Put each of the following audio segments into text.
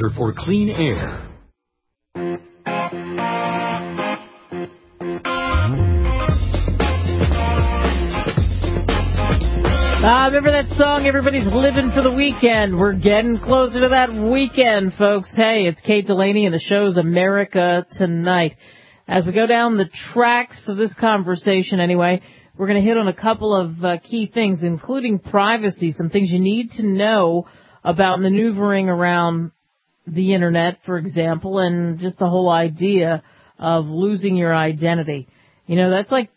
for clean air. Remember that song, Everybody's Living for the Weekend? We're getting closer to that weekend, folks. Hey, it's Kate Delaney, and the show's America Tonight. As we go down the tracks of this conversation, anyway, we're going to hit on a couple of key things, including privacy, some things you need to know about maneuvering around the Internet, for example, and just the whole idea of losing your identity. You know, that's like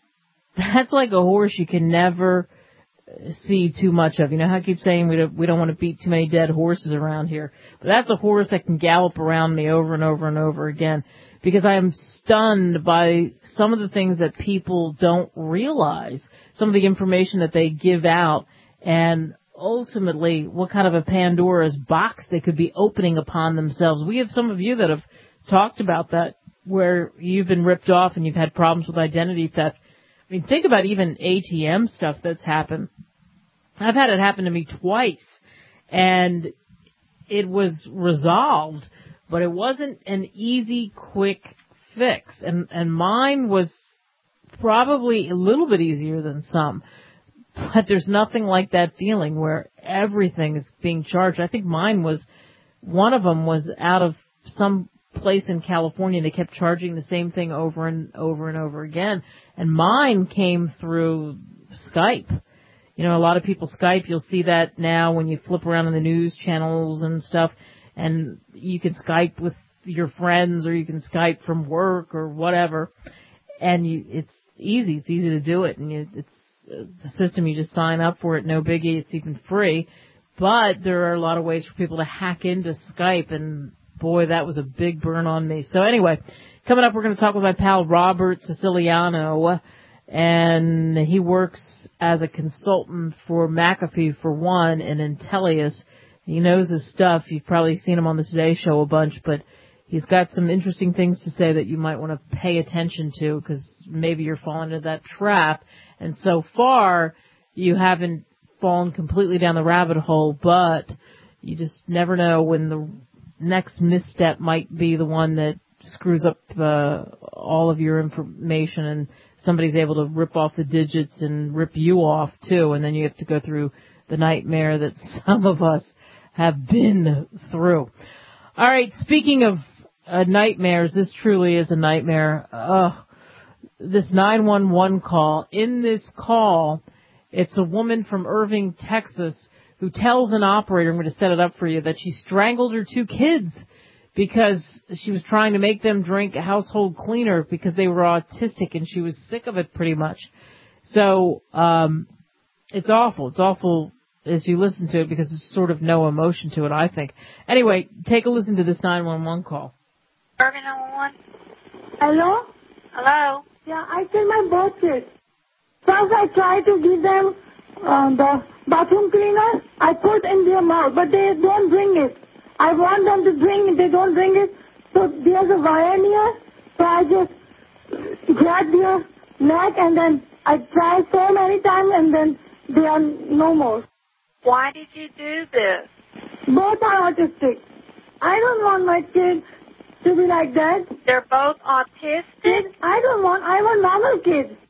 a horse you can never see too much of. You know how I keep saying we don't want to beat too many dead horses around here, but that's a horse that can gallop around me over and over and over again, because I am stunned by some of the things that people don't realize, some of the information that they give out, and ultimately what kind of a Pandora's box they could be opening upon themselves. We have some of you that have talked about that, where you've been ripped off and you've had problems with identity theft. I mean, think about even ATM stuff that's happened. I've had it happen to me twice, and it was resolved, but it wasn't an easy, quick fix. And mine was probably a little bit easier than some, but there's nothing like that feeling where everything is being charged. I think mine was, one of them was out of some place in California, and they kept charging the same thing over and over and over again. And mine came through Skype. You know, a lot of people Skype. You'll see that now when you flip around in the news channels and stuff, and you can Skype with your friends, or you can Skype from work or whatever. And it's easy. It's easy to do it, and it's the system. You just sign up for it, no biggie. It's even free. But there are a lot of ways for people to hack into Skype, and boy, that was a big burn on me. So anyway, coming up, we're going to talk with my pal Robert Siciliano, and he works as a consultant for McAfee, for one, and Intellius. He knows his stuff. You've probably seen him on the Today Show a bunch, but he's got some interesting things to say that you might want to pay attention to, because maybe you're falling into that trap. And so far, you haven't fallen completely down the rabbit hole, but you just never know when the next misstep might be the one that screws up all of your information, and somebody's able to rip off the digits and rip you off too, and then you have to go through the nightmare that some of us have been through. All right, speaking of nightmares, this truly is a nightmare. This 911 call. In this call, it's a woman from Irving, Texas, who tells an operator, I'm going to set it up for you, that she strangled her two kids because she was trying to make them drink a household cleaner because they were autistic, and she was sick of it pretty much. So it's awful. It's awful as you listen to it, because there's sort of no emotion to it, I think. Anyway, take a listen to this 911 call. Irving 911. Hello? Hello? Yeah, I killed my both kids. First I tried to give them the bathroom cleaner. I put in their mouth, but they don't drink it. I want them to drink it. They don't drink it. So there's a wire near. So I just grabbed their neck, and then I tried so many times, and then they are no more. Why did you do this? Both are autistic. I don't want my kids to be like that. They're both autistic? I want normal kids.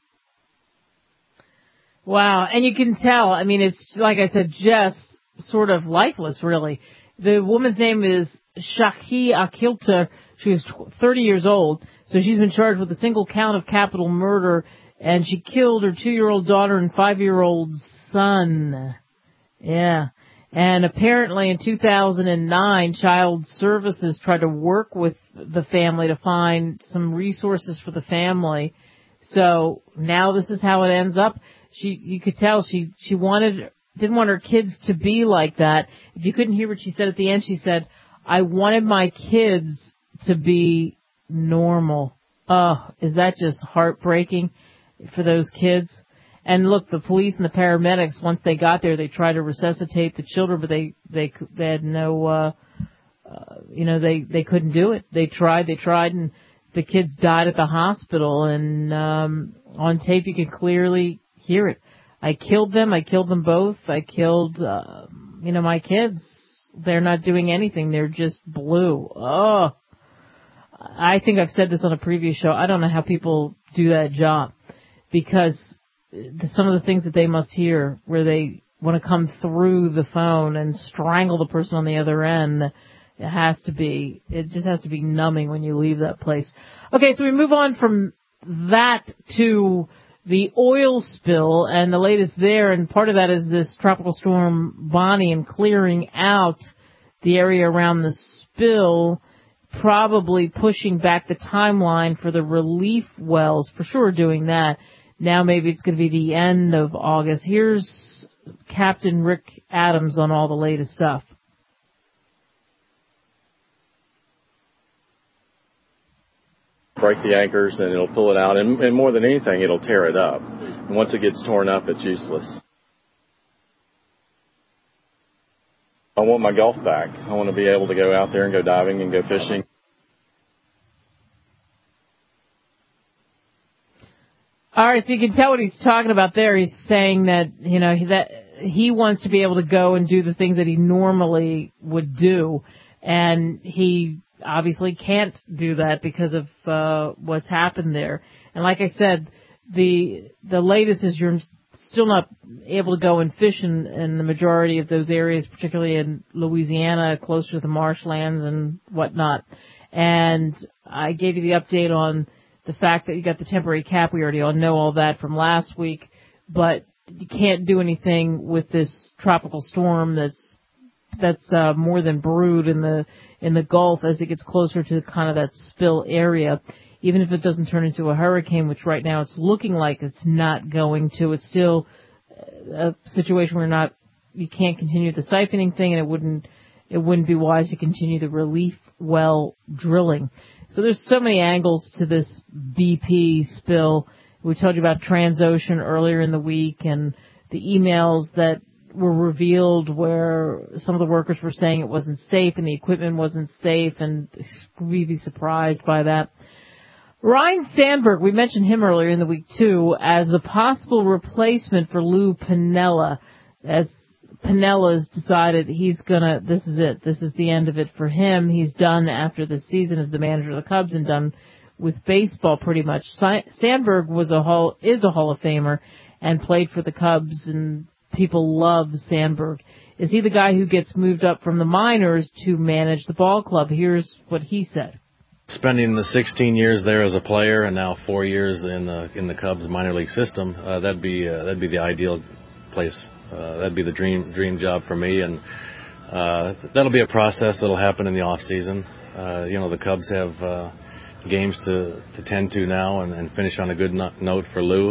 Wow, and you can tell, I mean, it's, like I said, just sort of lifeless, really. The woman's name is Shaki Akilter. She was 30 years old, so she's been charged with a single count of capital murder, and she killed her 2-year-old daughter and 5-year-old son. Yeah. And apparently in 2009, Child Services tried to work with the family to find some resources for the family. So now this is how it ends up. You could tell she didn't want her kids to be like that. If you couldn't hear what she said at the end, she said, I wanted my kids to be normal. Oh, is that just heartbreaking for those kids? And look, the police and the paramedics, once they got there, they tried to resuscitate the children, but they had no, they couldn't do it. They tried, and the kids died at the hospital. And on tape, you can clearly hear it. I killed them both. I killed, my kids they're not doing anything. They're just blue. Oh, I think I've said this on a previous show. I don't know how people do that job, because some of the things that they must hear where they want to come through the phone and strangle the person on the other end, it just has to be numbing when you leave that place. Okay, so we move on from that to the oil spill and the latest there, and part of that is this tropical storm Bonnie and clearing out the area around the spill, probably pushing back the timeline for the relief wells, for sure doing that. Now maybe it's going to be the end of August. Here's Captain Rick Adams on all the latest stuff. Break the anchors and it'll pull it out, and more than anything, it'll tear it up. And once it gets torn up, it's useless. I want my golf back. I want to be able to go out there and go diving and go fishing. All right, so you can tell what he's talking about there. He's saying that, that he wants to be able to go and do the things that he normally would do, and he obviously can't do that because of what's happened there. And like I said, the latest is you're still not able to go and fish in the majority of those areas, particularly in Louisiana, closer to the marshlands and whatnot. And I gave you the update on the fact that you got the temporary cap. We already all know all that from last week, but you can't do anything with this tropical storm that's more than brewed in the Gulf as it gets closer to kind of that spill area. Even if it doesn't turn into a hurricane, which right now it's looking like it's not going to, it's still a situation where you can't continue the siphoning thing, and it wouldn't be wise to continue the relief well drilling. So there's so many angles to this BP spill. We told you about Transocean earlier in the week and the emails that were revealed where some of the workers were saying it wasn't safe and the equipment wasn't safe, and we'd be surprised by that. Ryan Sandberg, we mentioned him earlier in the week too, as the possible replacement for Lou Piniella, as Pinella's decided this is it. This is the end of it for him. He's done after the season as the manager of the Cubs and done with baseball pretty much. Sandberg is a Hall of Famer and played for the Cubs, and people love Sandberg. Is he the guy who gets moved up from the minors to manage the ball club? Here's what he said. Spending the 16 years there as a player and now 4 years in the Cubs minor league system, that'd be the ideal place. That'd be the dream job for me, and that'll be a process that'll happen in the off season. The Cubs have games to tend to now and finish on a good note for Lou.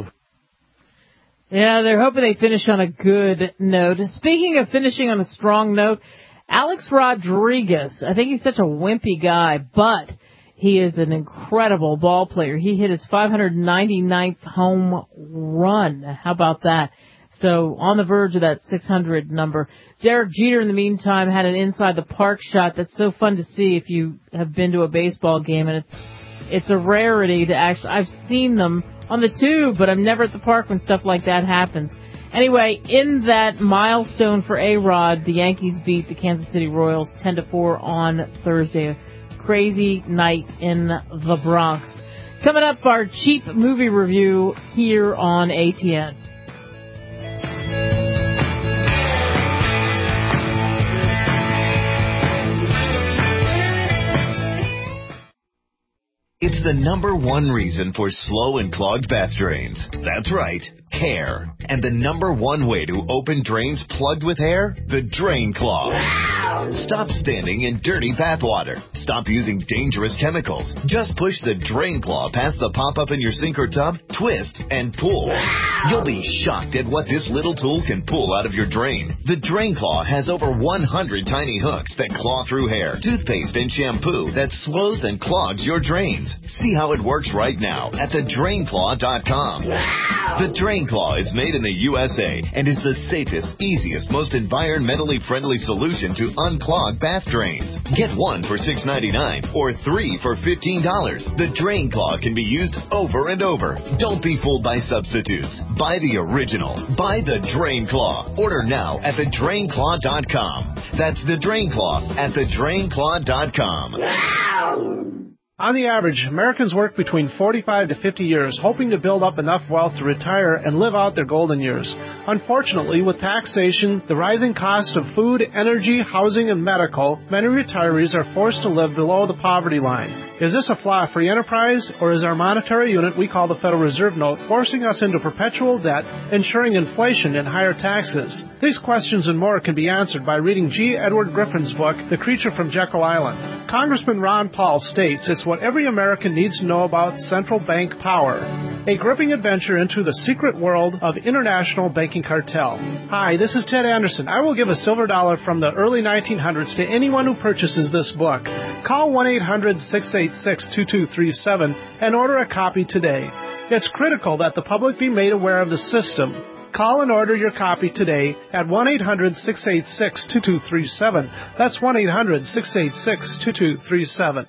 Yeah, they're hoping they finish on a good note. Speaking of finishing on a strong note, Alex Rodriguez, I think he's such a wimpy guy, but he is an incredible ball player. He hit his 599th home run. How about that? So on the verge of that 600 number. Derek Jeter, in the meantime, had an inside the park shot that's so fun to see if you have been to a baseball game, and it's a rarity to actually. I've seen them on the tube, but I'm never at the park when stuff like that happens. Anyway, in that milestone for A-Rod, the Yankees beat the Kansas City Royals 10-4 on Thursday. Crazy night in the Bronx. Coming up, our cheap movie review here on ATN. It's the number one reason for slow and clogged bath drains. That's right, hair. And the number one way to open drains plugged with hair? The Drain Claw. Stop standing in dirty bath water. Stop using dangerous chemicals. Just push the Drain Claw past the pop-up in your sink or tub, twist, and pull. You'll be shocked at what this little tool can pull out of your drain. The Drain Claw has over 100 tiny hooks that claw through hair, toothpaste, and shampoo that slows and clogs your drains. See how it works right now at thedrainclaw.com. The Drain Claw is made in the USA and is the safest, easiest, most environmentally friendly solution to unclogged bath drains. Get one for $6.99 or 3 for $15. The Drain Claw can be used over and over. Don't be fooled by substitutes. Buy the original. Buy the Drain Claw. Order now at thedrainclaw.com. That's the Drain Claw at thedrainclaw.com. On the average, Americans work between 45 to 50 years, hoping to build up enough wealth to retire and live out their golden years. Unfortunately, with taxation, the rising cost of food, energy, housing, and medical, many retirees are forced to live below the poverty line. Is this a flaw-free enterprise, or is our monetary unit we call the Federal Reserve Note forcing us into perpetual debt, ensuring inflation and higher taxes? These questions and more can be answered by reading G. Edward Griffin's book, The Creature from Jekyll Island. Congressman Ron Paul states it's what every American needs to know about central bank power. A gripping adventure into the secret world of international banking cartel. Hi, this is Ted Anderson. I will give a silver dollar from the early 1900s to anyone who purchases this book. Call 1-800-686-2237 and order a copy today. It's critical that the public be made aware of the system. Call and order your copy today at 1-800-686-2237. That's 1-800-686-2237.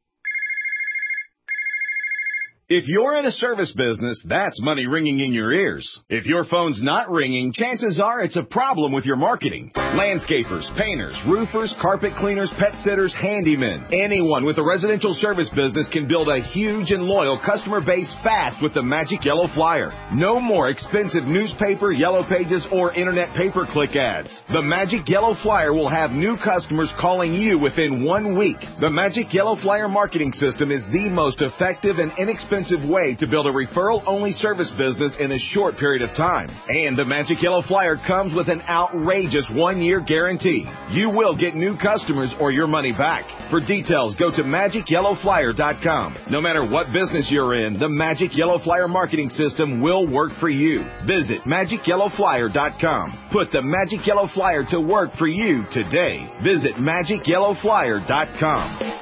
If you're in a service business, that's money ringing in your ears. If your phone's not ringing, chances are it's a problem with your marketing. Landscapers, painters, roofers, carpet cleaners, pet sitters, handymen. Anyone with a residential service business can build a huge and loyal customer base fast with the Magic Yellow Flyer. No more expensive newspaper, yellow pages, or internet pay-per-click ads. The Magic Yellow Flyer will have new customers calling you within 1 week. The Magic Yellow Flyer marketing system is the most effective and inexpensive way to build a referral-only service business in a short period of time. And the Magic Yellow Flyer comes with an outrageous 1-year guarantee. You will get new customers or your money back. For details, go to MagicYellowFlyer.com. No matter what business you're in, the Magic Yellow Flyer marketing system will work for you. Visit MagicYellowFlyer.com. Put the Magic Yellow Flyer to work for you today. Visit MagicYellowFlyer.com.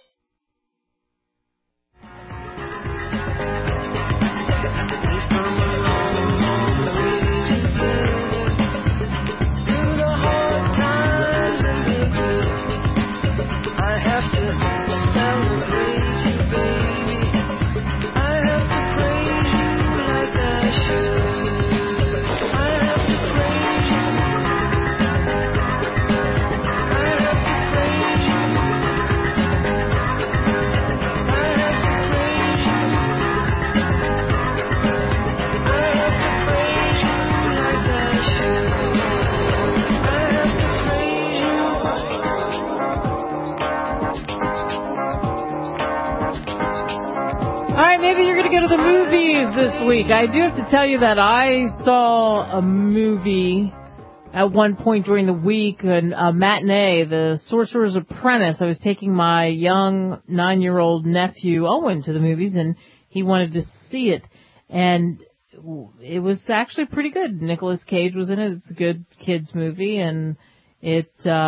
This week, I do have to tell you that I saw a movie at one point during the week, a matinee, The Sorcerer's Apprentice. I was taking my young 9-year-old nephew Owen to the movies, and he wanted to see it, and it was actually pretty good. Nicolas Cage was in it. It's a good kids movie, and he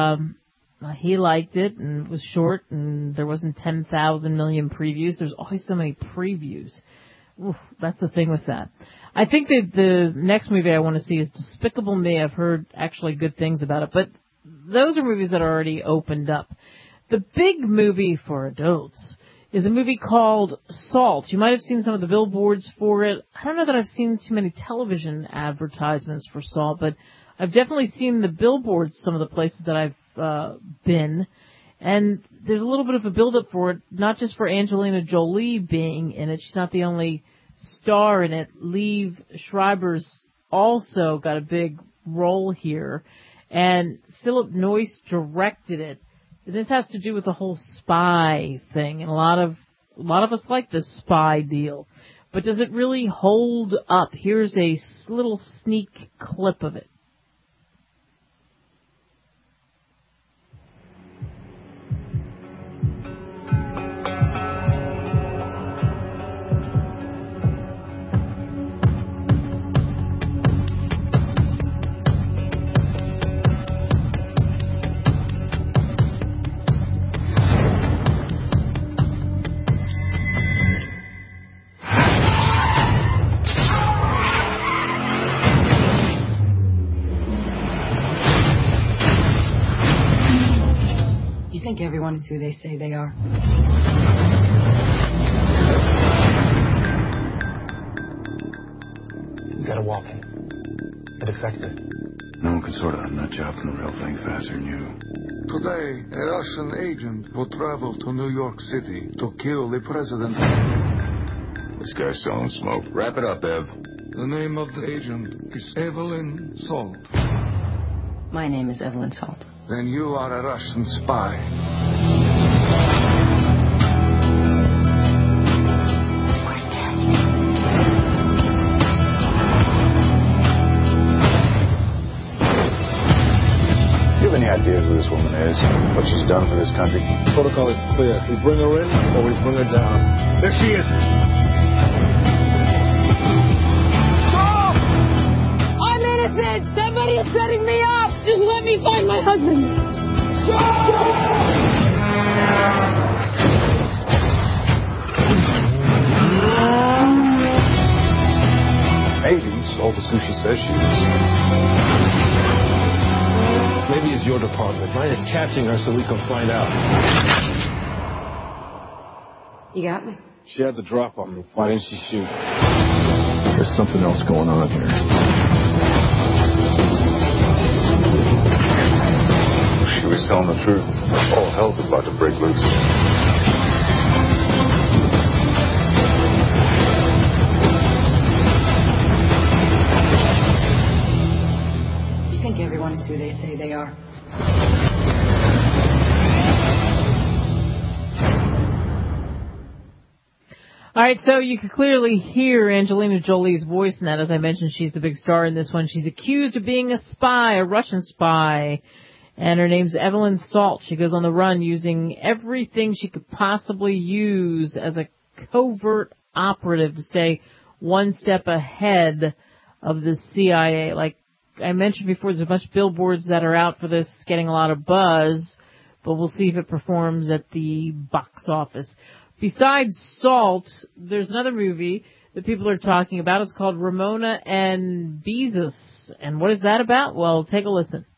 liked it, and it was short, and there wasn't 10,000 million previews. There's always so many previews. Oof, that's the thing with that. I think that the next movie I want to see is Despicable Me. I've heard actually good things about it, but those are movies that are already opened up. The big movie for adults is a movie called Salt. You might have seen some of the billboards for it. I don't know that I've seen too many television advertisements for Salt, but I've definitely seen the billboards some of the places that I've been. And there's a little bit of a build-up for it, not just for Angelina Jolie being in it. She's not the only star in it. Liev Schreiber's also got a big role here. And Philip Noyce directed it. This has to do with the whole spy thing. And a lot of us like this spy deal. But does it really hold up? Here's a little sneak clip of it. everyone is who they say they are. You gotta walk in. A defector. No one can sort out a nut job from the real thing faster than you. Today, a Russian agent will travel to New York City to kill the president. This guy's selling smoke. Wrap it up, Ev. The name of the agent is Evelyn Salt. My name is Evelyn Salt. Then you are a Russian spy. Idea who this woman is, what she's done for this country. Protocol is clear. We bring her in or we bring her down. There she is. Stop! I'm innocent! Somebody is setting me up! Just let me find my husband! Maybe Salt is who she says she is. Maybe it's your department. Mine is catching her so we can find out. You got me. She had the drop on me. Why didn't she shoot? There's something else going on here. She was telling the truth. All hell's about to break loose. I think everyone is who they say they are. All right, so you can clearly hear Angelina Jolie's voice in that. As I mentioned, she's the big star in this one. She's accused of being a spy, a Russian spy, and her name's Evelyn Salt. She goes on the run using everything she could possibly use as a covert operative to stay one step ahead of the CIA. Like I mentioned before, there's a bunch of billboards that are out for this, getting a lot of buzz, but we'll see if it performs at the box office. Besides Salt, there's another movie that people are talking about. It's called Ramona and Beezus. And what is that about? Well, take a listen.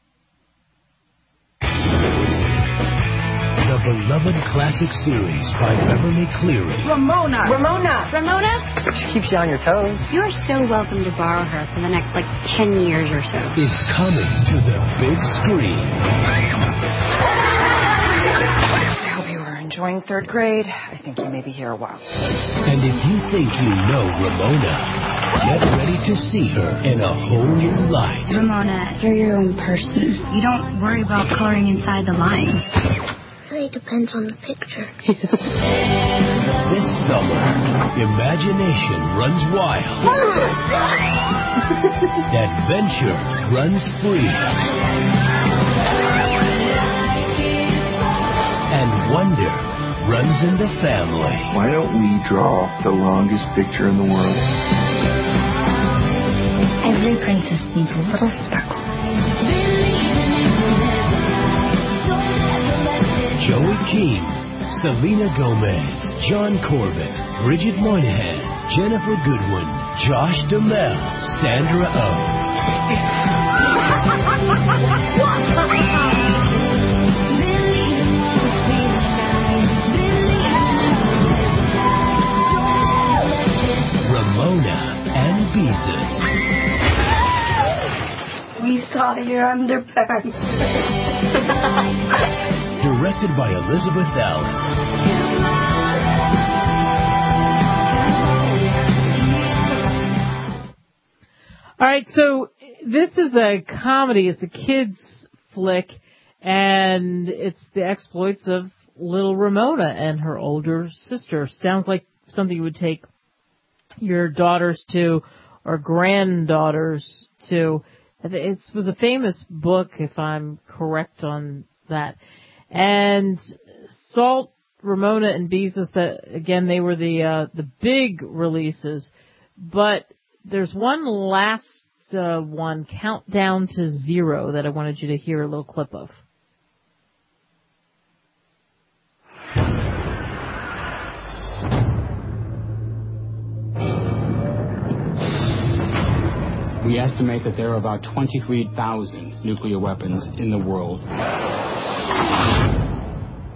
The beloved classic series by Beverly Cleary. Ramona! She keeps you on your toes. You're so welcome to borrow her for the next, 10 years or so. Is coming to the big screen. I hope you are enjoying third grade. I think you may be here a while. And if you think you know Ramona, get ready to see her in a whole new light. Ramona, you're your own person. You don't worry about coloring inside the lines. Really depends on the picture. This summer, imagination runs wild. Adventure runs free. And wonder runs in the family. Why don't we draw the longest picture in the world? Every princess needs a little sparkle. Joey King, Selena Gomez, John Corbett, Bridget Moynihan, Jennifer Goodwin, Josh Duhamel, Sandra Oh. Ramona and Beezus. We saw your underpants. Directed by Elizabeth Allen. All right, so this is a comedy. It's a kids flick, and it's the exploits of little Ramona and her older sister. Sounds like something you would take your daughters to or granddaughters to. It was a famous book, if I'm correct on that. And Salt, Ramona, and Beezus, that again, they were the big releases. But there's one last one, Countdown to Zero, that I wanted you to hear a little clip of. We estimate that there are about 23,000 nuclear weapons in the world.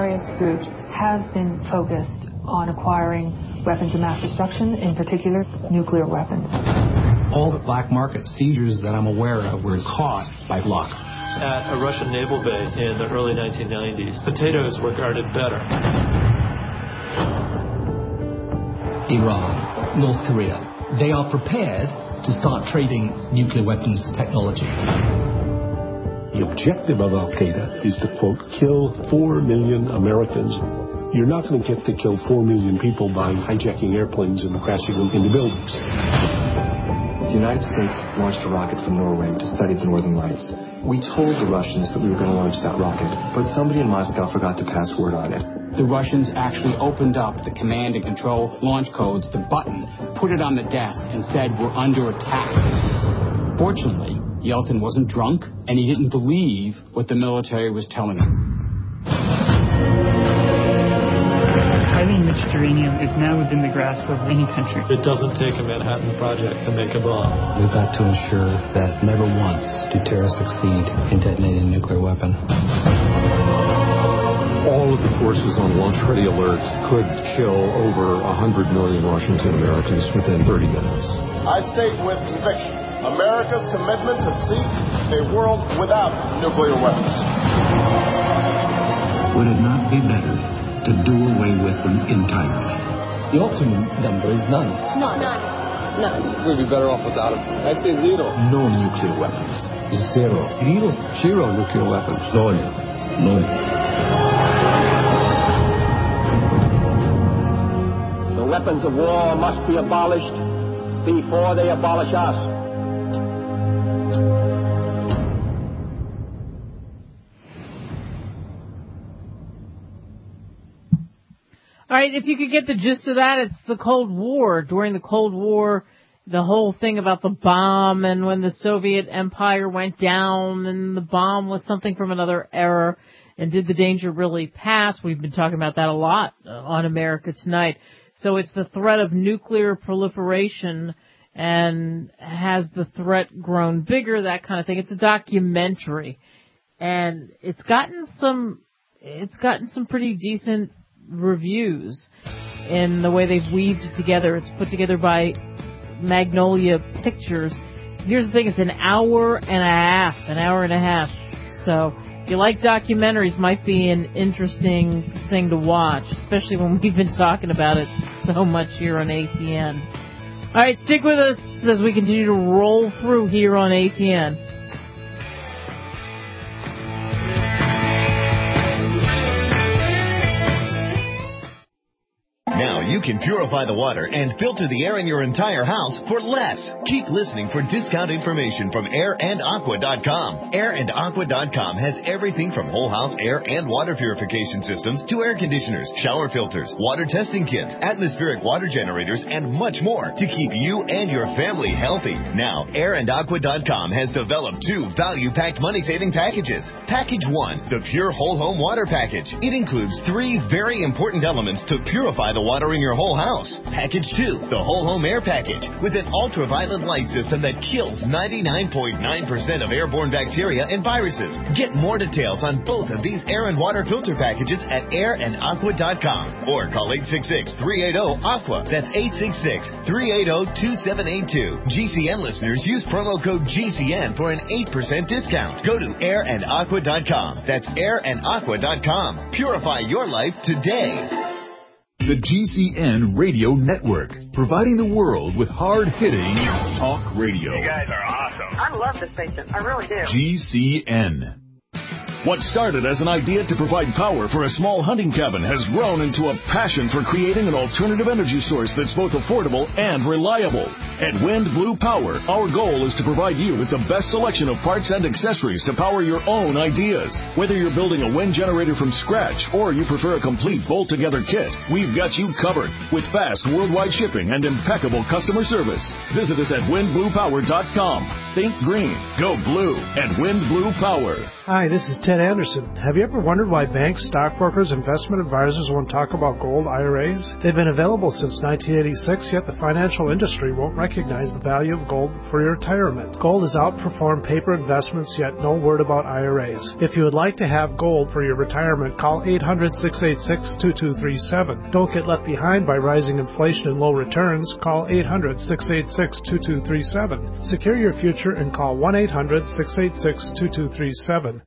various groups have been focused on acquiring weapons of mass destruction, in particular nuclear weapons. All the black market seizures that I'm aware of were caught by luck. At a Russian naval base in the early 1990s, potatoes were guarded better. Iran, North Korea, they are prepared to start trading nuclear weapons technology. The objective of Al-Qaeda is to, quote, kill 4 million Americans. You're not going to get to kill 4 million people by hijacking airplanes and crashing them into buildings. The United States launched a rocket from Norway to study the Northern Lights. We told the Russians that we were going to launch that rocket, but somebody in Moscow forgot to pass word on it. The Russians actually opened up the command and control launch codes, the button, put it on the desk, and said, we're under attack. Fortunately, Yeltsin wasn't drunk, and he didn't believe what the military was telling him. Highly enriched uranium is now within the grasp of any country. It doesn't take a Manhattan Project to make a bomb. We've got to ensure that never once do terrorists succeed in detonating a nuclear weapon. All of the forces on launch-ready alert could kill over 100 million Russians and Americans within 30 minutes. I state with conviction America's commitment to seek a world without nuclear weapons. Would it not be better to do away with them entirely? The optimum number is none. None. We'd be better off without them. I say zero. No nuclear weapons. Zero. Zero nuclear weapons. None. The weapons of war must be abolished before they abolish us. All right, if you could get the gist of that, it's the Cold War. During the Cold War, the whole thing about the bomb and when the Soviet Empire went down and the bomb was something from another era, and did the danger really pass? We've been talking about that a lot on America Tonight. So it's the threat of nuclear proliferation, and has the threat grown bigger, that kind of thing. It's a documentary, and it's gotten some pretty decent reviews in the way they've weaved it together. It's put together by Magnolia Pictures. Here's the thing, it's an hour and a half. So if you like documentaries, might be an interesting thing to watch, especially when we've been talking about it so much here on ATN. All right, stick with us as we continue to roll through here on ATN. Now you can purify the water and filter the air in your entire house for less. Keep listening for discount information from AirandAqua.com. AirandAqua.com has everything from whole house air and water purification systems to air conditioners, shower filters, water testing kits, atmospheric water generators, and much more to keep you and your family healthy. Now, AirandAqua.com has developed 2 value-packed money-saving packages. Package 1, the Pure Whole Home Water Package. It includes 3 very important elements to purify the water in your whole house. Package 2, the Whole Home Air Package, with an ultraviolet light system that kills 99.9% of airborne bacteria and viruses. Get more details on both of these air and water filter packages at AirandAqua.com or call 866-380-AQUA. That's 866-380-2782. GCN listeners use promo code GCN for an 8% discount. Go to AirandAqua.com. That's AirandAqua.com. Purify your life today. The GCN Radio Network, providing the world with hard-hitting talk radio. You guys are awesome. I love this station. I really do. GCN. What started as an idea to provide power for a small hunting cabin has grown into a passion for creating an alternative energy source that's both affordable and reliable. At Wind Blue Power, our goal is to provide you with the best selection of parts and accessories to power your own ideas. Whether you're building a wind generator from scratch or you prefer a complete bolt-together kit, we've got you covered with fast worldwide shipping and impeccable customer service. Visit us at windbluepower.com. Think green. Go blue at Wind Blue Power. Hi, this is Ted Ted Anderson. Have you ever wondered why banks, stockbrokers, investment advisors won't talk about gold IRAs? They've been available since 1986, yet the financial industry won't recognize the value of gold for your retirement. Gold has outperformed paper investments, yet no word about IRAs. If you would like to have gold for your retirement, call 800-686-2237. Don't get left behind by rising inflation and low returns. Call 800-686-2237. Secure your future and call 1-800-686-2237.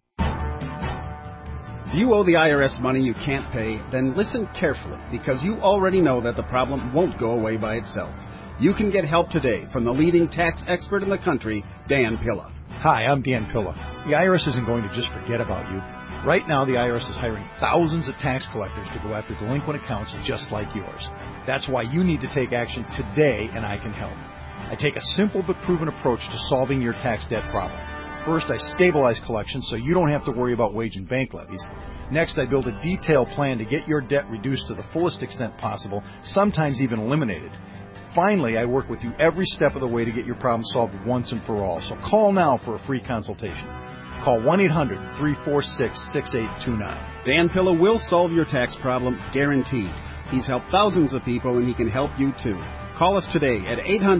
If you owe the IRS money you can't pay, then listen carefully, because you already know that the problem won't go away by itself. You can get help today from the leading tax expert in the country, Dan Pilla. Hi, I'm Dan Pilla. The IRS isn't going to just forget about you. Right now, the IRS is hiring thousands of tax collectors to go after delinquent accounts just like yours. That's why you need to take action today, and I can help. I take a simple but proven approach to solving your tax debt problem. First, I stabilize collections so you don't have to worry about wage and bank levies. Next, I build a detailed plan to get your debt reduced to the fullest extent possible, sometimes even eliminated. Finally, I work with you every step of the way to get your problem solved once and for all. So call now for a free consultation. Call 1-800-346-6829. Dan Pilla will solve your tax problem, guaranteed. He's helped thousands of people, and he can help you too. Call us today at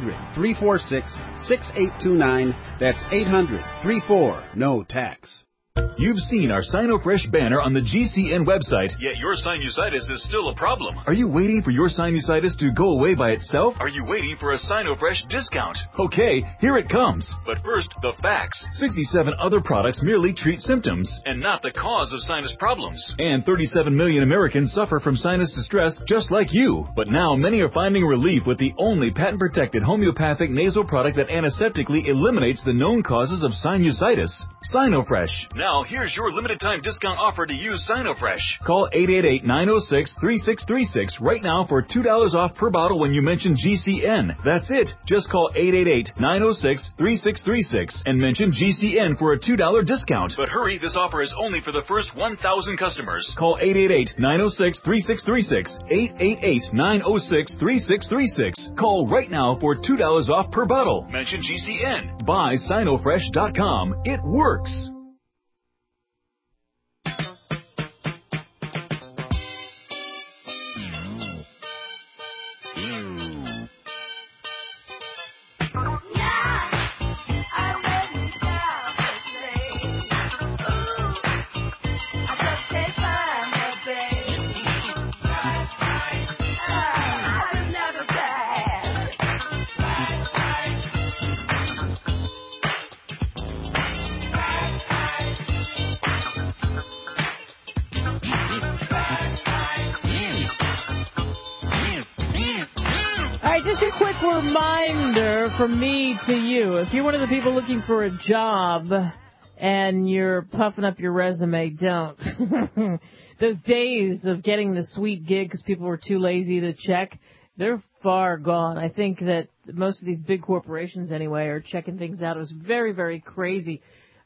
800-346-6829. That's 800-34-NO-TAX. You've seen our SinoFresh banner on the GCN website, yet your sinusitis is still a problem. Are you waiting for your sinusitis to go away by itself? Are you waiting for a SinoFresh discount? Okay, here it comes. But first, the facts. 67 other products merely treat symptoms and not the cause of sinus problems. And 37 million Americans suffer from sinus distress just like you. But now many are finding relief with the only patent-protected homeopathic nasal product that antiseptically eliminates the known causes of sinusitis. SinoFresh. Now, here's your limited-time discount offer to use SinoFresh. Call 888-906-3636 right now for $2 off per bottle when you mention GCN. That's it. Just call 888-906-3636 and mention GCN for a $2 discount. But hurry, this offer is only for the first 1,000 customers. Call 888-906-3636. 888-906-3636. Call right now for $2 off per bottle. Mention GCN. Buy SinoFresh.com. It works. Reminder from me to you. If you're one of the people looking for a job and you're puffing up your resume, don't. Those days of getting the sweet gig because people were too lazy to check, they're far gone. I think that most of these big corporations, anyway, are checking things out. It was very, very crazy.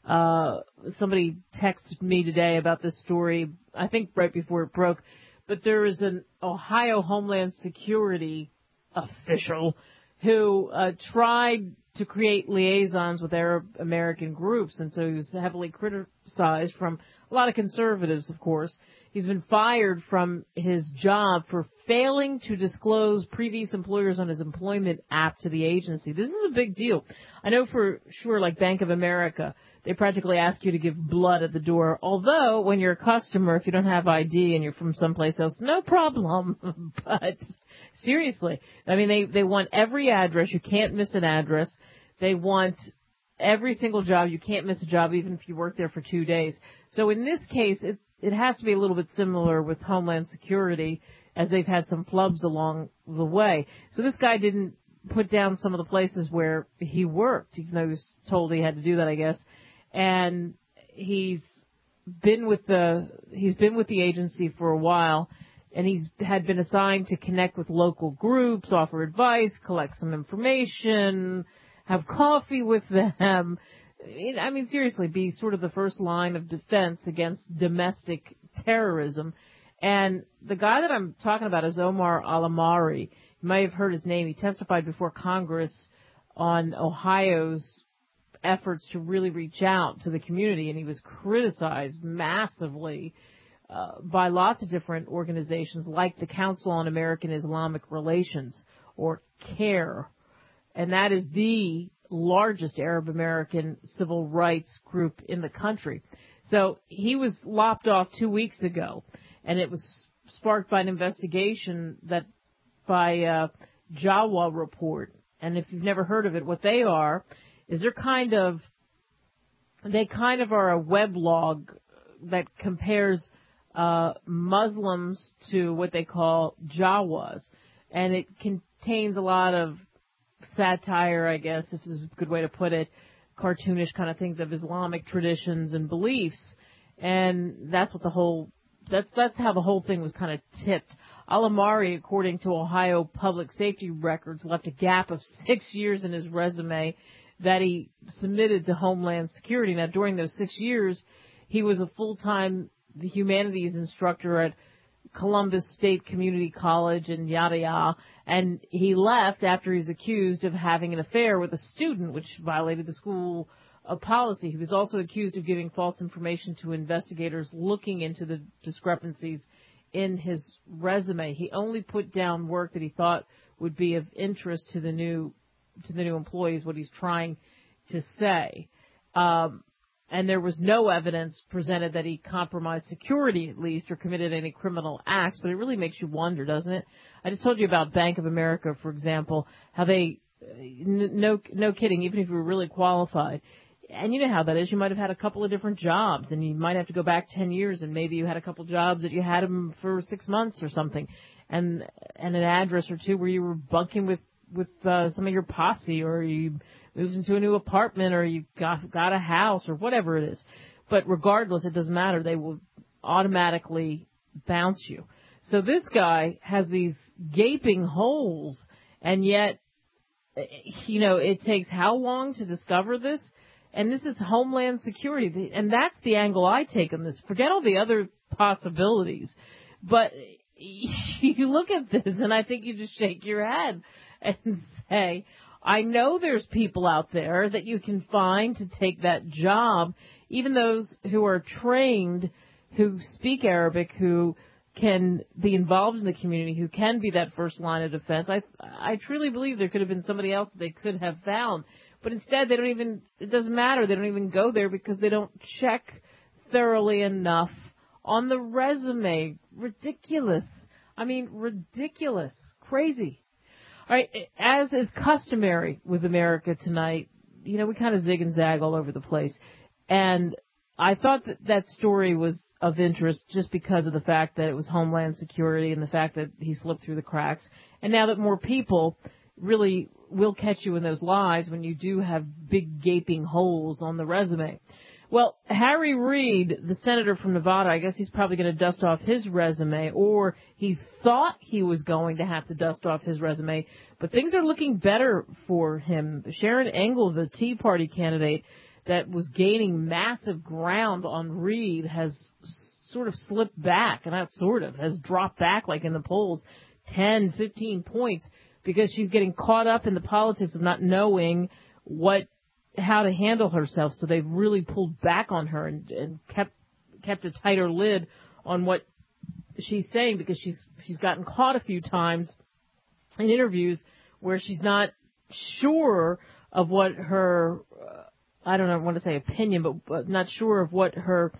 Somebody texted me today about this story, I think right before it broke, but there was an Ohio Homeland Security official who tried to create liaisons with Arab American groups, and so he was heavily criticized from a lot of conservatives, of course. He's been fired from his job for failing to disclose previous employers on his employment app to the agency. This is a big deal. I know for sure, like Bank of America, they practically ask you to give blood at the door. Although, when you're a customer, if you don't have ID and you're from someplace else, no problem. But seriously, I mean, they want every address. You can't miss an address. They want every single job. You can't miss a job, even if you work there for 2 days. So in this case, it has to be a little bit similar with Homeland Security, as they've had some flubs along the way. So this guy didn't put down some of the places where he worked, even though he was told he had to do that, I guess. And he's been with the agency for a while, and he's had been assigned to connect with local groups, offer advice, collect some information, have coffee with them. I mean, seriously, be sort of the first line of defense against domestic terrorism. And the guy that I'm talking about is Omar Alamari. You may have heard his name. He testified before Congress on Ohio's efforts to really reach out to the community, and he was criticized massively by lots of different organizations like the Council on American Islamic Relations, or CAIR, and that is the largest Arab American civil rights group in the country. So he was lopped off 2 weeks ago, and it was sparked by an investigation that by Jawa Report. And if you've never heard of it, what they are is they kind of are a weblog that compares Muslims to what they call Jawas, and it contains a lot of satire, I guess, if this is a good way to put it, cartoonish kind of things of Islamic traditions and beliefs, and that's what that's how the whole thing was kind of tipped. Al-Amari, according to Ohio Public Safety Records, left a gap of 6 years in his resume that he submitted to Homeland Security. Now, during those 6 years, he was a full-time humanities instructor at Columbus State Community College in yada yada, and he left after he was accused of having an affair with a student, which violated the school policy. He was also accused of giving false information to investigators looking into the discrepancies in his resume. He only put down work that he thought would be of interest to the new employees, what he's trying to say. And there was no evidence presented that he compromised security, at least, or committed any criminal acts. But it really makes you wonder, doesn't it? I just told you about Bank of America, for example, how they, no kidding, even if you were really qualified. And you know how that is. You might have had a couple of different jobs, and you might have to go back 10 years, and maybe you had a couple jobs that you had them for 6 months or something, and an address or two where you were bunking with some of your posse, or you moved into a new apartment, or you got a house, or whatever it is. But regardless, it doesn't matter. They will automatically bounce you. So this guy has these gaping holes, and yet, it takes how long to discover this? And this is Homeland Security, and that's the angle I take on this. Forget all the other possibilities. But you look at this, and I think you just shake your head and say, I know there's people out there that you can find to take that job, even those who are trained, who speak Arabic, who can be involved in the community, who can be that first line of defense. I truly believe there could have been somebody else that they could have found. But instead, it doesn't matter. They don't even go there because they don't check thoroughly enough on the resume. Ridiculous. I mean, ridiculous. Crazy. All right, as is customary with America tonight, we kind of zig and zag all over the place. And I thought that story was of interest just because of the fact that it was Homeland Security and the fact that he slipped through the cracks. And now that more people really will catch you in those lies when you do have big gaping holes on the resume. Well, Harry Reid, the senator from Nevada, I guess he's probably going to dust off his resume, or he thought he was going to have to dust off his resume, but things are looking better for him. Sharon Engel, the Tea Party candidate that was gaining massive ground on Reid, has sort of slipped back, and not sort of, has dropped back like in the polls 10, 15 points, because she's getting caught up in the politics of not knowing how to handle herself. So they've really pulled back on her and kept a tighter lid on what she's saying, because she's gotten caught a few times in interviews where she's not sure of what her I don't want to say opinion, but not sure of what her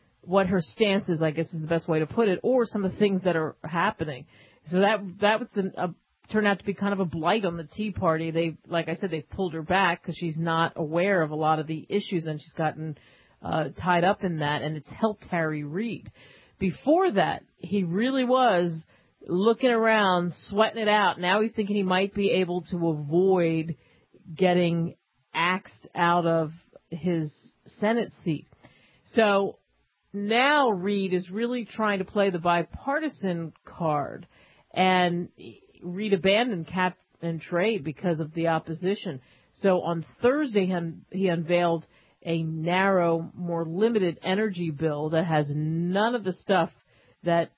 stance is, I guess is the best way to put it, or some of the things that are happening. So that was turned out to be kind of a blight on the Tea Party. Like I said, they've pulled her back because she's not aware of a lot of the issues, and she's gotten tied up in that, and it's helped Harry Reid. Before that, he really was looking around, sweating it out. Now he's thinking he might be able to avoid getting axed out of his Senate seat. So now Reid is really trying to play the bipartisan card, and Reid abandoned cap and trade because of the opposition. So on Thursday, he unveiled a narrow, more limited energy bill that has none of the stuff that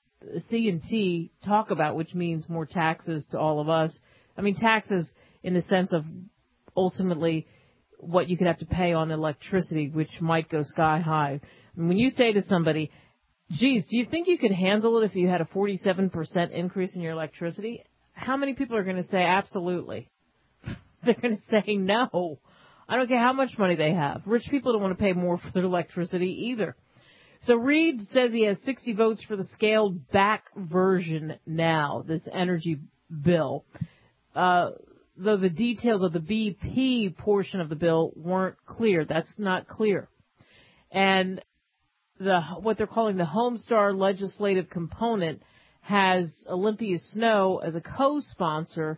C&T talk about, which means more taxes to all of us. I mean, taxes in the sense of ultimately what you could have to pay on electricity, which might go sky high. And when you say to somebody, geez, do you think you could handle it if you had a 47% increase in your electricity? How many people are going to say absolutely? They're going to say no. I don't care how much money they have. Rich people don't want to pay more for their electricity either. So Reid says he has 60 votes for the scaled back version now, this energy bill. Though the details of the BP portion of the bill weren't clear. That's not clear. And what they're calling the Homestar legislative component has Olympia Snowe as a co-sponsor,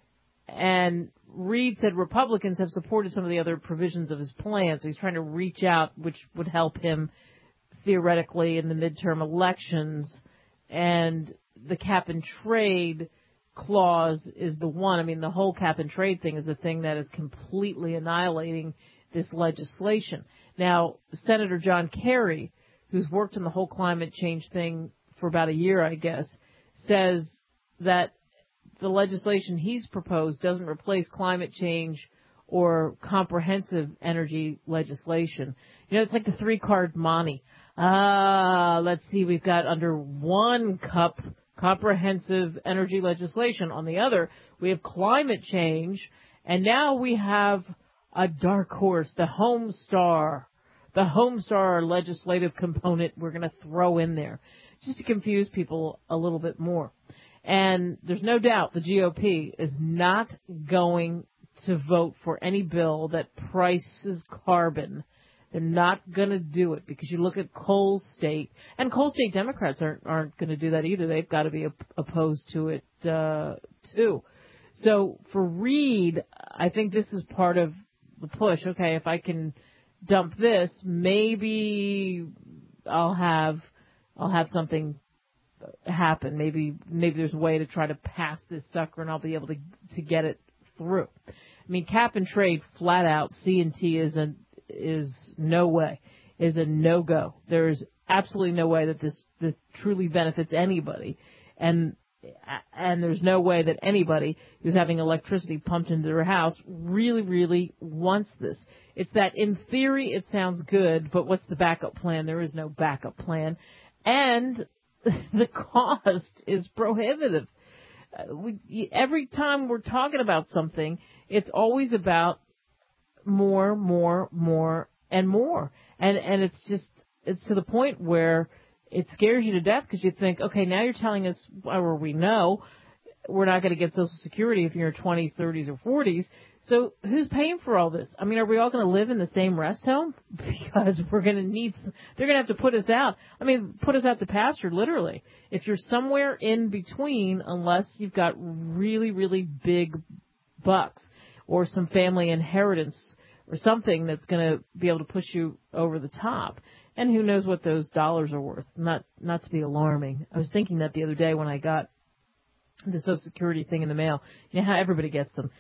and Reid said Republicans have supported some of the other provisions of his plan, so he's trying to reach out, which would help him theoretically in the midterm elections. And the cap and trade clause is the one. I mean, the whole cap and trade thing is the thing that is completely annihilating this legislation. Now, Senator John Kerry, who's worked on the whole climate change thing for about a year, I guess, says that the legislation he's proposed doesn't replace climate change or comprehensive energy legislation. You know, it's like the three-card Monte. Let's see, we've got under one cup comprehensive energy legislation. On the other, we have climate change. And now we have a dark horse, the Homestar legislative component we're going to throw in there, just to confuse people a little bit more. And there's no doubt the GOP is not going to vote for any bill that prices carbon. They're not going to do it because you look at Coal State, and Coal State Democrats aren't going to do that either. They've got to be opposed to it too. So for Reid, I think this is part of the push. Okay, if I can dump this, maybe I'll have something happen. Maybe there's a way to try to pass this sucker, and I'll be able to get it through. I mean, cap and trade flat out, C&T is no way, is a no-go. There is absolutely no way that this truly benefits anybody, and there's no way that anybody who's having electricity pumped into their house really, really wants this. It's that in theory it sounds good, but what's the backup plan? There is no backup plan, and the cost is prohibitive. Every time we're talking about something, it's always about more, and more. And it's to the point where it scares you to death because you think, okay, now you're telling us, or we know, we're not going to get Social Security if you're in your 20s, 30s, or 40s. So who's paying for all this? I mean, are we all going to live in the same rest home? Because they're going to have to put us out. I mean, put us out to pasture, literally. If you're somewhere in between, unless you've got really, really big bucks or some family inheritance or something that's going to be able to push you over the top. And who knows what those dollars are worth. Not to be alarming. I was thinking that the other day when I got the Social Security thing in the mail. You know how everybody gets them.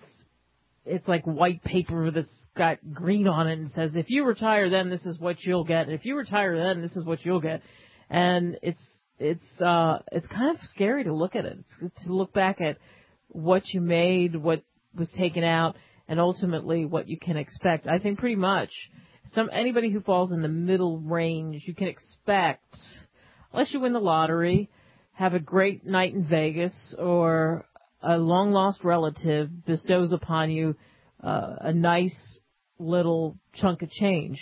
It's like white paper that's got green on it and says, if you retire then, this is what you'll get. And if you retire then, this is what you'll get. And it's kind of scary to look at it. It's to look back at what you made, what was taken out, and ultimately what you can expect. I think pretty much anybody who falls in the middle range, you can expect, unless you win the lottery, have a great night in Vegas, or a long-lost relative bestows upon you a nice little chunk of change.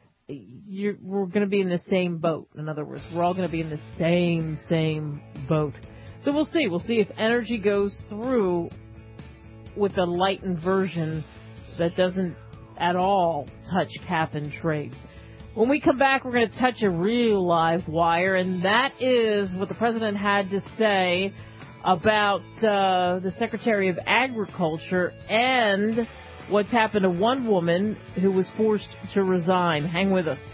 We're going to be in the same boat. In other words, we're all going to be in the same boat. So we'll see. We'll see if energy goes through with a lightened version that doesn't at all touch cap and trade. When we come back, we're going to touch a real live wire, and that is what the president had to say about the Secretary of Agriculture and what's happened to one woman who was forced to resign. Hang with us.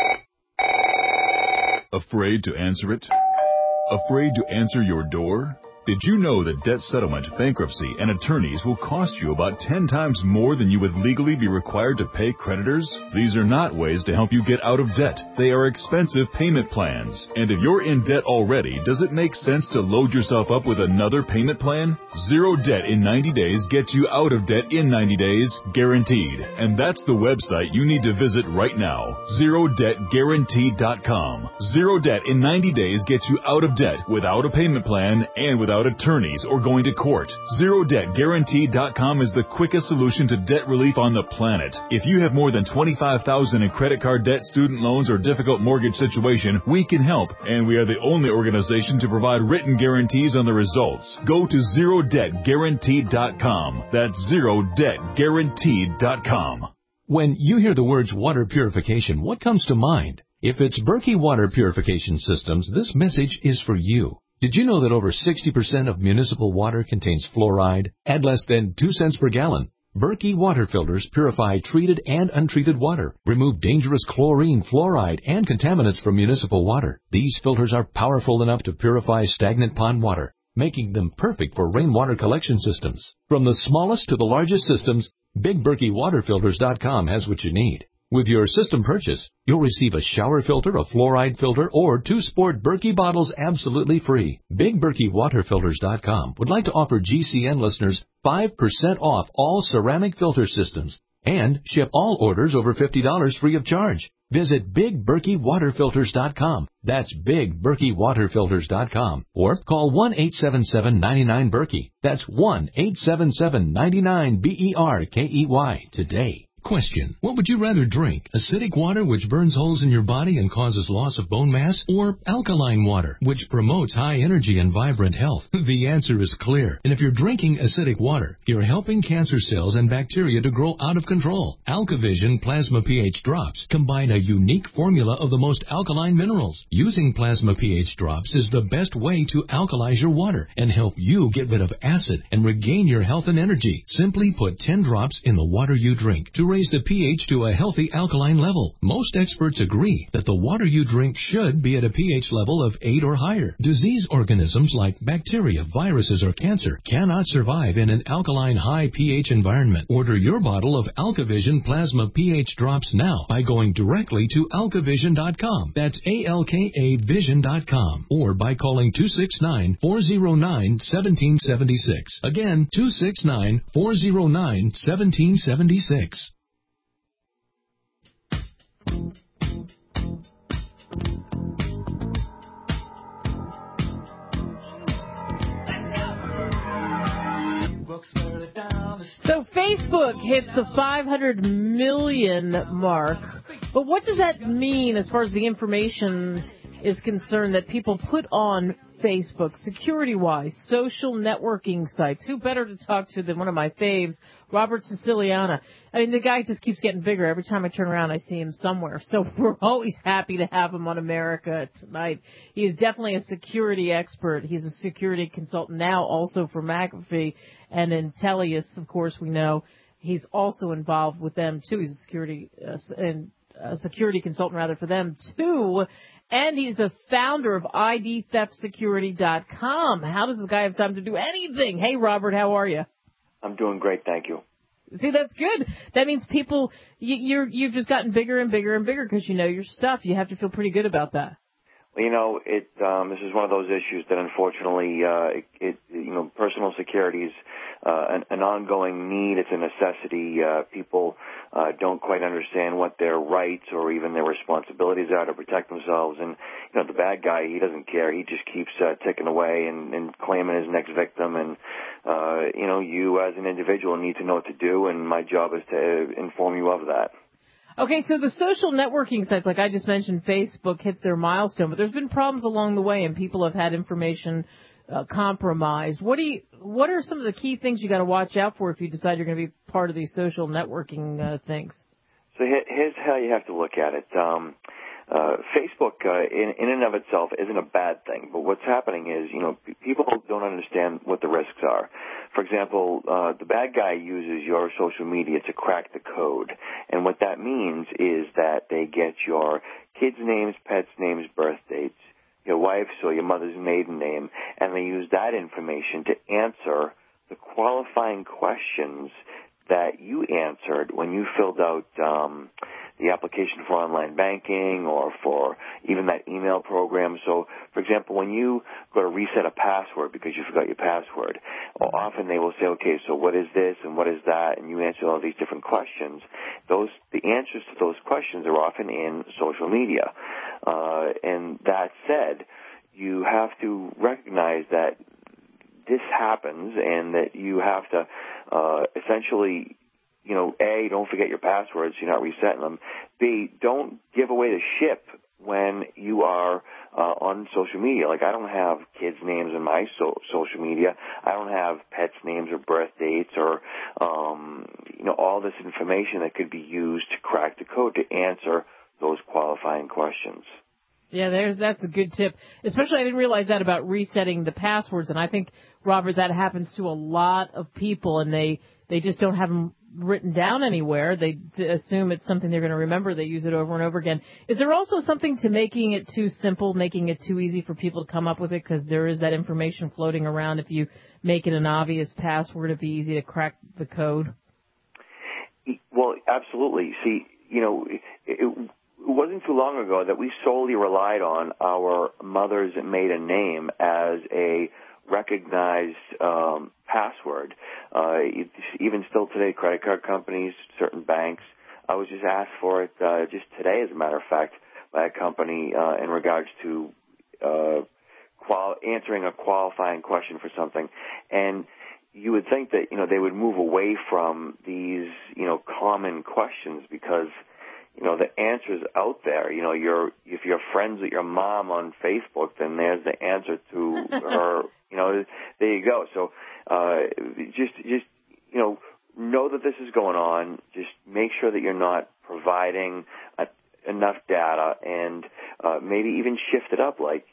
Afraid to answer it? Afraid to answer your door? Did you know that debt settlement, bankruptcy, and attorneys will cost you about 10 times more than you would legally be required to pay creditors? These are not ways to help you get out of debt. They are expensive payment plans. And if you're in debt already, does it make sense to load yourself up with another payment plan? Zero Debt in 90 Days gets you out of debt in 90 days, guaranteed. And that's the website you need to visit right now, ZeroDebtGuaranteed.com. Zero Debt in 90 Days gets you out of debt without a payment plan and without attorneys or going to court. ZeroDebtGuaranteed.com is the quickest solution to debt relief on the planet. If you have more than $25,000 in credit card debt, student loans, or difficult mortgage situation, we can help, and we are the only organization to provide written guarantees on the results. Go to ZeroDebtGuaranteed.com. That's ZeroDebtGuaranteed.com. When you hear the words water purification, what comes to mind? If it's Berkey Water Purification Systems, this message is for you. Did you know that over 60% of municipal water contains fluoride at less than 2 cents per gallon? Berkey water filters purify treated and untreated water, remove dangerous chlorine, fluoride, and contaminants from municipal water. These filters are powerful enough to purify stagnant pond water, making them perfect for rainwater collection systems. From the smallest to the largest systems, BigBerkeyWaterFilters.com has what you need. With your system purchase, you'll receive a shower filter, a fluoride filter, or 2 sport Berkey bottles absolutely free. BigBerkeyWaterFilters.com would like to offer GCN listeners 5% off all ceramic filter systems and ship all orders over $50 free of charge. Visit BigBerkeyWaterFilters.com. That's BigBerkeyWaterFilters.com. Or call 1-877-99-BERKEY. That's 1-877-99-BERKEY today. Question: what would you rather drink? Acidic water, which burns holes in your body and causes loss of bone mass, or alkaline water, which promotes high energy and vibrant health? The answer is clear. And if you're drinking acidic water, you're helping cancer cells and bacteria to grow out of control. AlkaVision Plasma pH Drops combine a unique formula of the most alkaline minerals. Using Plasma pH Drops is the best way to alkalize your water and help you get rid of acid and regain your health and energy. Simply put 10 drops in the water you drink to raise the pH to a healthy alkaline level. Most experts agree that the water you drink should be at a pH level of 8 or higher. Disease organisms like bacteria, viruses, or cancer cannot survive in an alkaline high pH environment. Order your bottle of AlkaVision Plasma pH Drops now by going directly to AlkaVision.com. That's ALKAVision.com. Or by calling 269-409-1776. Again, 269-409-1776. So Facebook hits the 500 million mark, but what does that mean as far as the information is concerned that people put on Facebook, security-wise, social networking sites? Who better to talk to than one of my faves, Robert Siciliano? I mean, the guy just keeps getting bigger. Every time I turn around, I see him somewhere. So we're always happy to have him on America Tonight. He is definitely a security expert. He's a security consultant now also for McAfee and Intellius, of course, we know. He's also involved with them, too. He's a security consultant for them, too. And he's the founder of IDTheftSecurity.com. How does this guy have time to do anything? Hey, Robert, how are you? I'm doing great, thank you. See, that's good. That means people, you've just gotten bigger and bigger and bigger because you know your stuff. You have to feel pretty good about that. Well, you know, this is one of those issues that unfortunately, personal security is an ongoing need. It's a necessity. People don't quite understand what their rights or even their responsibilities are to protect themselves. And, you know, the bad guy, he doesn't care. He just keeps ticking away and claiming his next victim. And, you as an individual need to know what to do, and my job is to inform you of that. Okay, so the social networking sites, like I just mentioned, Facebook hits their milestone, but there's been problems along the way, and people have had information compromised. What are some of the key things you got to watch out for if you decide you're going to be part of these social networking things? So here's how you have to look at it. Facebook, in and of itself, isn't a bad thing, but what's happening is, people don't understand what the risks are. For example, the bad guy uses your social media to crack the code, and what that means is that they get your kids' names, pets' names, birth dates, your wife's or your mother's maiden name, and they use that information to answer the qualifying questions that you answered when you filled out the application for online banking or for even that email program. So, for example, when you go to reset a password because you forgot your password, often they will say, okay, so what is this and what is that? And you answer all these different questions. The answers to those questions are often in social media. And that said, you have to recognize that this happens and that you have to essentially, A, don't forget your passwords, you're not resetting them. B, don't give away the ship when you are on social media. Like, I don't have kids' names in my social media. I don't have pets' names or birth dates or, all this information that could be used to crack the code to answer those qualifying questions. Yeah, that's a good tip. Especially, I didn't realize that about resetting the passwords. And I think, Robert, that happens to a lot of people, and they just don't have them written down anywhere. They assume it's something they're going to remember. They use it over and over again. Is there also something to making it too simple, making it too easy for people to come up with it? Because there is that information floating around. If you make it an obvious password, it'd be easy to crack the code. Well, absolutely. See, it wasn't too long ago that we solely relied on our mother's maiden name as a recognized password. Even still today, credit card companies, certain banks. I was just asked for it just today, as a matter of fact, by a company in regards to answering a qualifying question for something. And you would think that, they would move away from these, common questions because, the answer's out there. If you're friends with your mom on Facebook, then there's the answer to her. There you go. So just know that this is going on. Just make sure that you're not providing enough data, and maybe even shift it up. Like,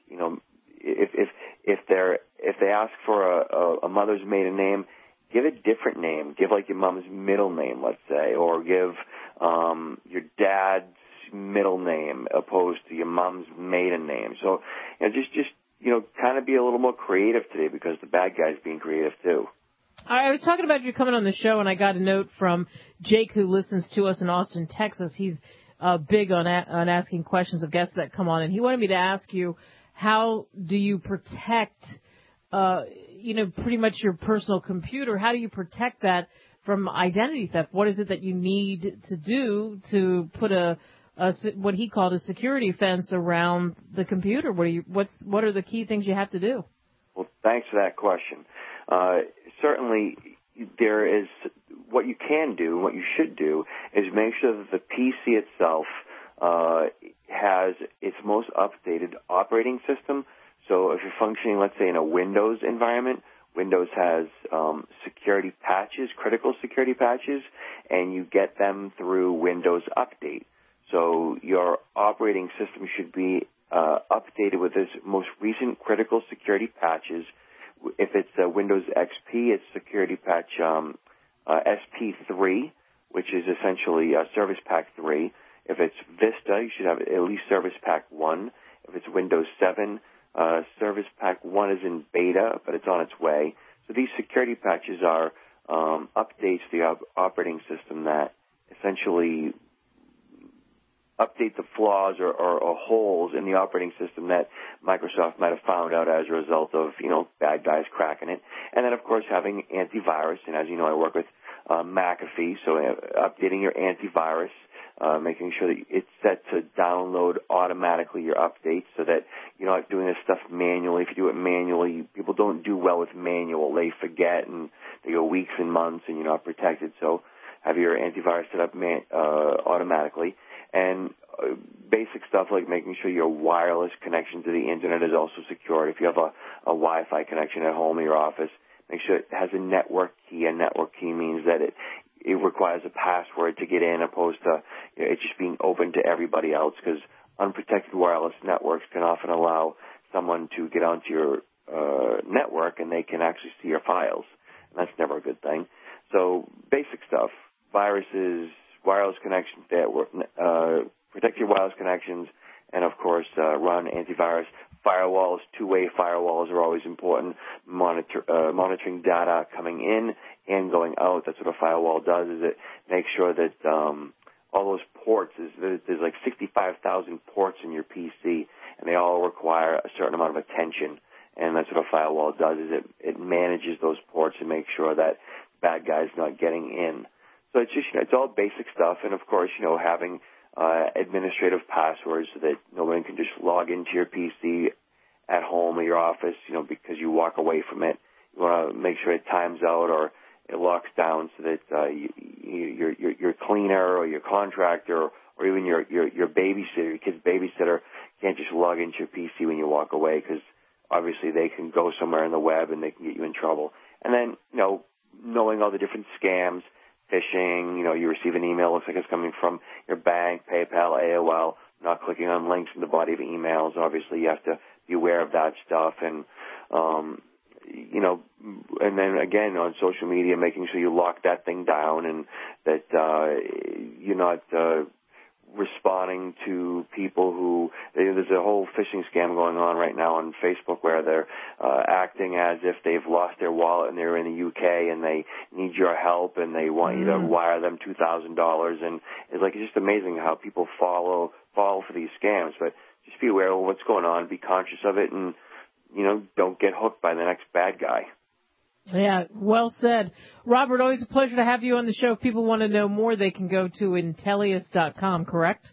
if they ask for a mother's maiden name, give a different name. Give like your mom's middle name, let's say, or give your dad's middle name opposed to your mom's maiden name. So just kind of be a little more creative today, because the bad guy's being creative too. I was talking about you coming on the show, and I got a note from Jake, who listens to us in Austin, Texas. He's big on asking questions of guests that come on, and he wanted me to ask you, how do you protect, pretty much your personal computer? How do you protect that from identity theft? What is it that you need to do to put what he called a security fence around the computer? What are the key things you have to do? Well, thanks for that question. Certainly, there is what you can do, what you should do, is make sure that the PC itself has its most updated operating system. So if you're functioning, let's say, in a Windows environment, Windows has security patches, critical security patches, and you get them through Windows Update. So your operating system should be updated with its most recent critical security patches. If it's Windows XP, it's security patch SP3, which is essentially Service Pack 3. If it's Vista, you should have at least Service Pack 1. If it's Windows 7, Service Pack 1 is in beta, but it's on its way. So these security patches are updates to the operating system that essentially update the flaws or holes in the operating system that Microsoft might have found out as a result of, bad guys cracking it. And then, of course, having antivirus. And as you know, I work with McAfee, so updating your antivirus, making sure that it's set to download automatically your updates so that you're not doing this stuff manually. If you do it manually, people don't do well with manual. They forget, and they go weeks and months, and you're not protected. So have your antivirus set up automatically. And basic stuff like making sure your wireless connection to the Internet is also secure. If you have a Wi-Fi connection at home or your office, make sure it has a network key. A network key means that it requires a password to get in, opposed to it just being open to everybody else, because unprotected wireless networks can often allow someone to get onto your network and they can actually see your files. And that's never a good thing. So basic stuff, viruses, wireless connections, protect your wireless connections, and, of course, run antivirus. firewalls, two-way firewalls are always important. Monitoring data coming in and going out. That's what a firewall does. Is it makes sure that all those ports, there's like 65,000 ports in your PC, and they all require a certain amount of attention. And that's what a firewall does. Is it manages those ports and makes sure that bad guys not getting in. So it's just it's all basic stuff, and of course having administrative passwords so that no one can just log into your PC at home or your office, because you walk away from it. You want to make sure it times out or it locks down so that your cleaner or your contractor or even your babysitter, your kid's babysitter, can't just log into your PC when you walk away, because obviously they can go somewhere on the web and they can get you in trouble. And then, knowing all the different scams, phishing, you receive an email, looks like it's coming from your bank, PayPal, AOL, not clicking on links in the body of emails. Obviously, you have to be aware of that stuff. And, and then again, on social media, making sure you lock that thing down and that you're not responding to people who there's a whole phishing scam going on right now on Facebook where they're acting as if they've lost their wallet and they're in the UK and they need your help and they want you to wire them $2,000, and it's just amazing how people fall for these scams. But just be aware of what's going on, be conscious of it, and don't get hooked by the next bad guy. Yeah, well said. Robert, always a pleasure to have you on the show. If people want to know more, they can go to Intellius.com, correct?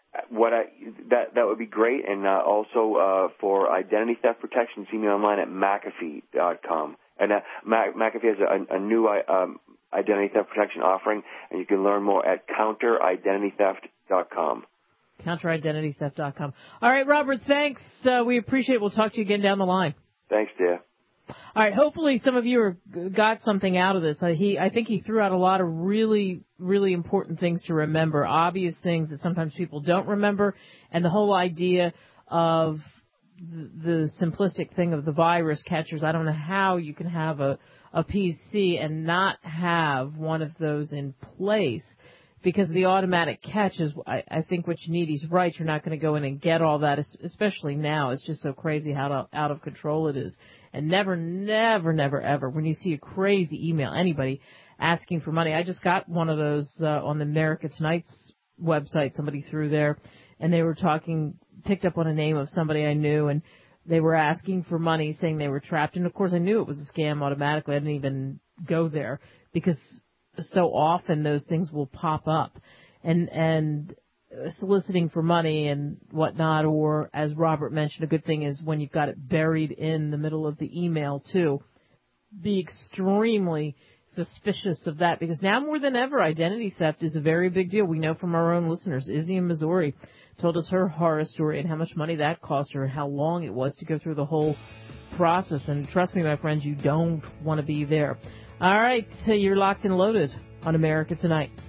That would be great. And also for identity theft protection, see me online at McAfee.com. And McAfee has a new identity theft protection offering, and you can learn more at CounterIdentityTheft.com. CounterIdentityTheft.com. All right, Robert, thanks. We appreciate it. We'll talk to you again down the line. Thanks, dear. All right, hopefully some of you got something out of this. I think he threw out a lot of really, really important things to remember, obvious things that sometimes people don't remember, and the whole idea of the simplistic thing of the virus catchers. I don't know how you can have a PC and not have one of those in place, because the automatic catches, I think what you need, he's right, you're not going to go in and get all that, especially now. It's just so crazy how out of control it is. And never, ever, when you see a crazy email, anybody asking for money. I just got one of those on the America Tonight's website, somebody threw there, and they were picked up on a name of somebody I knew, and they were asking for money, saying they were trapped. And, of course, I knew it was a scam automatically. I didn't even go there, because so often those things will pop up and soliciting for money and whatnot, or as Robert mentioned, a good thing is when you've got it buried in the middle of the email too, be extremely suspicious of that, because now more than ever identity theft is a very big deal. We know from our own listeners, Izzy in Missouri told us her horror story and how much money that cost her and how long it was to go through the whole process. And trust me, my friends, you don't want to be there. All right, so you're locked and loaded on America Tonight.